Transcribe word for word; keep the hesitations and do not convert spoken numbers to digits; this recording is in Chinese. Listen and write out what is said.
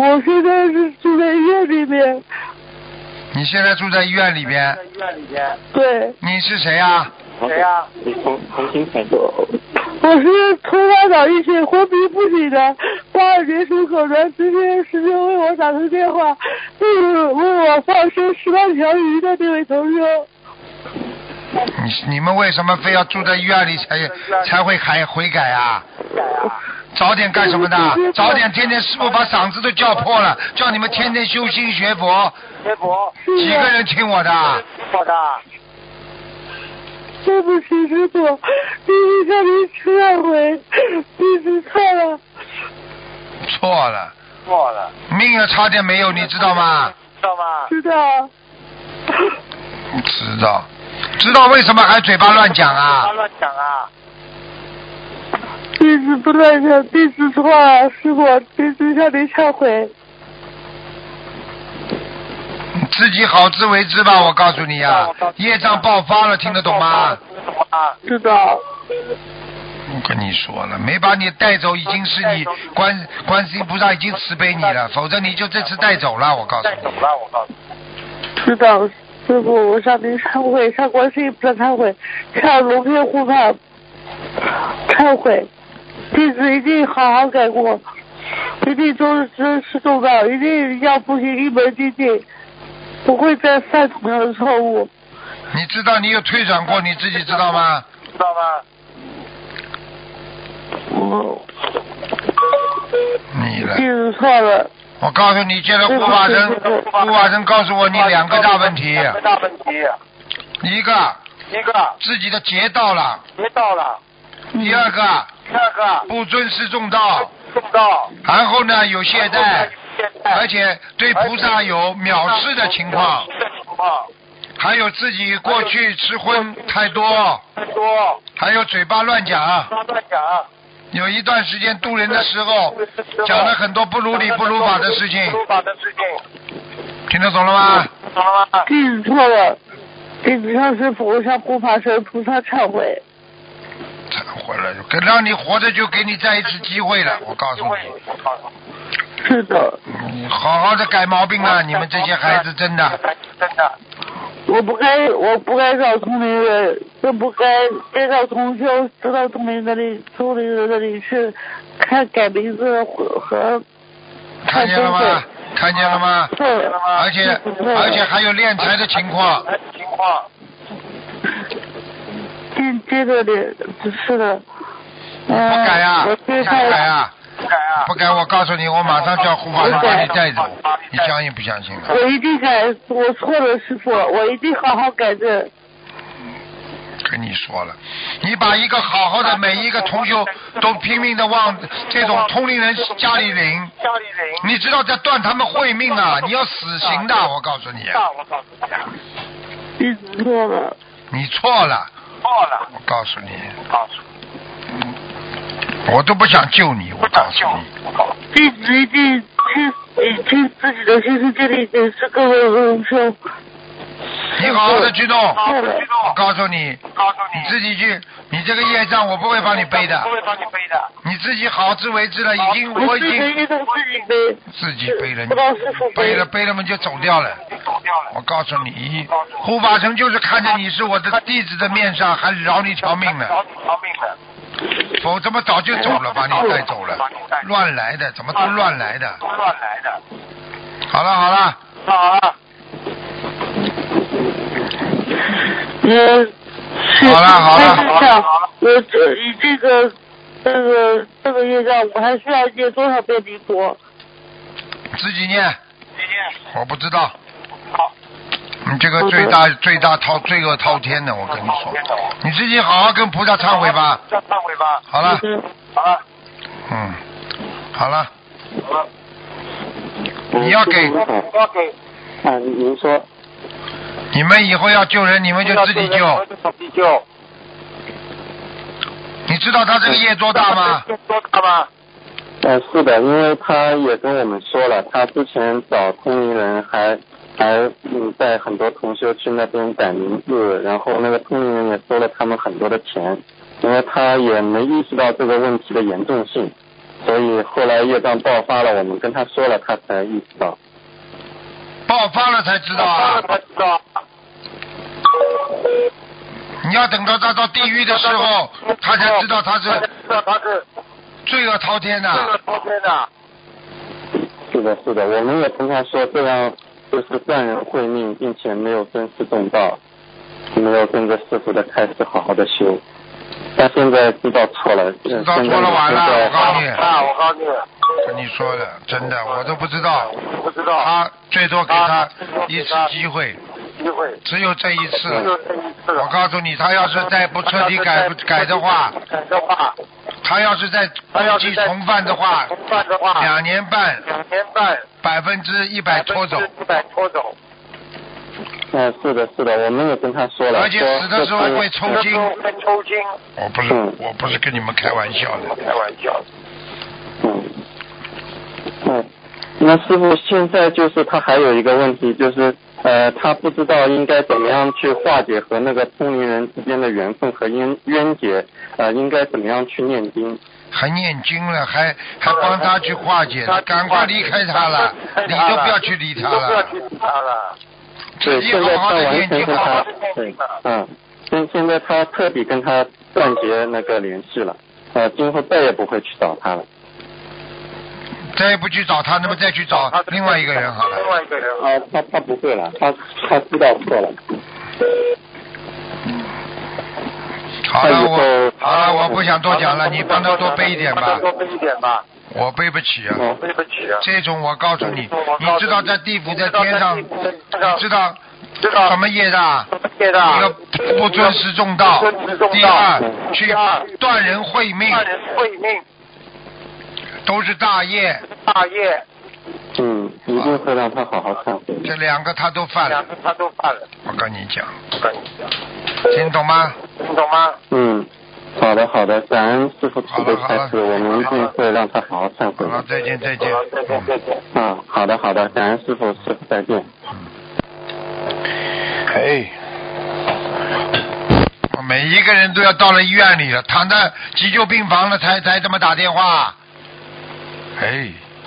我现在是住在医院里面。 你现在住在医院里边？ 在医院里边。 对。你是谁啊？ 谁啊？你重重新开始。 我是头发早一些，活皮不紧的，八二年属狗的。之前师兄为我打通电话，问问我放生十万条鱼的那位同学。 你你们为什么非要住在医院里才才会改悔改啊？早点干什么的？早点天天师傅把嗓子都叫破了，叫你们天天修心学佛。 学佛。 几个人听我的？ 我的。 对不起，师傅，弟子向您忏悔，弟子错了。 错了。 错了。 命也差点没有，你知道吗？ 知道吗？ 知道。 知道。知道为什么还嘴巴乱讲啊？ 乱讲啊！ 弟子不乱讲，弟子错了，师傅，弟子向您忏悔。 自己好自为之吧，我告诉你呀、啊，业障爆发了，听得懂吗？ 知道。 我跟你说了，没把你带走，已经是你观观世音菩萨已经慈悲你了，否则你就这次带走了，我告诉你。 知道。师傅，我向您忏悔，向观世音菩萨忏悔，向龙天护法忏悔，弟子一定好好改过，一定终身是重道，一定要复习一门精进，不会再犯同样的错误。 你知道你有退转过，你自己知道吗？ 知道吗？ 我。 你了。 弟子错了。 我告诉你，现在护法神，护法神告诉我你两个大问题。 两个大问题。 一个。 一个。 自己的劫到了。 劫到了。 第二个。 第二个。 不尊师重道。 重道。 然后呢，有懈怠，而且对菩萨有藐视的情况。还有自己过去吃荤太多。 太多。 还有嘴巴乱讲。 乱讲。 有一段时间渡人的时候，讲了很多不如理不如法的事情。听得懂了吗？ 弟子错了，弟子向师父、向护法神菩萨忏悔。 忏悔了，跟让你活着就给你再一次机会了，我告诉你。 是的。 你好好的改毛病了，你们这些孩子真的。 真的。 我不该，我不该找同龄人，更不该该找同修，知道同龄人里，同龄人那里去看改名字和和。 看见了吗？看见了吗？ 对。 而且而且还有敛财的情况。 情况。 接接着的，是的。 不改呀！ 我不改呀！ 不改啊！ 不改，我告诉你，我马上叫护法神把你带走，你相信不相信啊？ 我一定改，我错了，师傅，我一定好好改正。 跟你说了，你把一个好好的每一个同修都拼命的往这种通灵人家里领， 家里领， 你知道在断他们慧命啊！你要死刑的，我告诉你。 我告诉你。弟子错了。 你错了。 错了。 我告诉你。 告诉你。我都不想救你，我告诉你。 弟子一定去去自己的亲身经历，也是各位同修。 你好好的去弄， 我告诉你，你自己去，你这个业障我不会帮你背的， 不会帮你背的， 你自己好自为之了，已经我已经自己背了，背了背了嘛就走掉了，我告诉你，护法神就是看着你是我的弟子的面上，还饶你条命呢，否则嘛早就走了，把你带走了，乱来的，怎么都乱来的， 乱来的， 好了好了， 好了。 呃， 好了好了， 我这你这个这个这个业障，我还需要念多少遍弥陀？ 自己念。 自己念。 我不知道。 好。 你这个最大最大滔罪恶滔天的，我跟你说，你自己好好跟菩萨忏悔吧。 忏悔吧。 好了。 好了。 嗯，好了。 好了。 你要给。 要给。 啊，您说。 你们以后要救人，你们就自己救。 自己救。 你知道他这个业多大吗？ 多大吗？ 呃，是的，因为他也跟我们说了，他之前找通灵人还还嗯带很多同修去那边改名字，然后那个通灵人也收了他们很多的钱，因为他也没意识到这个问题的严重性， 所以后来业障爆发了，我们跟他说了，他才意识到。 爆发了才知道啊！ 才知道。 你要等到他到地狱的时候，他才知道他是知道他是罪恶滔天的。 罪恶滔天的。 是的，是的，我们也跟他说，这样就是断人慧命，并且没有尊师重道，没有跟着师傅的开始好好的修。但现在知道错了， 知道错了完了，我告诉你， 啊，我告诉你， 跟你说的，真的，我都不知道， 不知道， 他最多给他一次机会， 机会， 只有这一次。 只有这一次。 我告诉你，他要是再不彻底改不改的话， 改的话， 他要是再故技重犯的话， 重犯的话， 两年半， 两年半， 百分之一百拖走， 一百拖走。 嗯，是的，是的，我们也跟他说了， 而且死的时候会抽筋， 会抽筋。 我不是，我不是跟你们开玩笑的， 开玩笑。 嗯，嗯，那师傅现在就是他还有一个问题，就是呃，他不知道应该怎么样去化解和那个通灵人之间的缘分和冤冤结，呃，应该怎么样去念经？ 还念经了，还还帮他去化解，赶快离开他了，你都不要去理他了。 不要去理他了。 对，现在他完全跟他，对，嗯，现现在他彻底跟他断绝那个联系了，呃，今后再也不会去找他了。 再也不去找他，那么再去找另外一个人好了。 另外一个人啊，他他不会了，他他知道错了。 好了，我好了，我不想多讲了，你帮他多背一点吧。 多背一点吧。 我背不起啊！ 我背不起啊！ 这种我告诉你，你知道在地府在天上，你知道知道什么业的？ 业的。 一个不尊师重道，第二去断人慧命， 断人慧命， 都是大业。 大业。 嗯，一定会让他好好忏悔。 这两个他都犯了。 两个他都犯了。 我跟你讲。 我跟你讲。 听懂吗？ 听懂吗？ 嗯。好的，好的，感恩师傅慈悲开示，我们一定会让他好好忏悔。 好了，再见，再见。 再见，再见。 嗯，好的，好的，感恩师傅，师傅再见。 哎，每一个人都要到了医院里了，躺在急救病房了才才这么打电话。哎。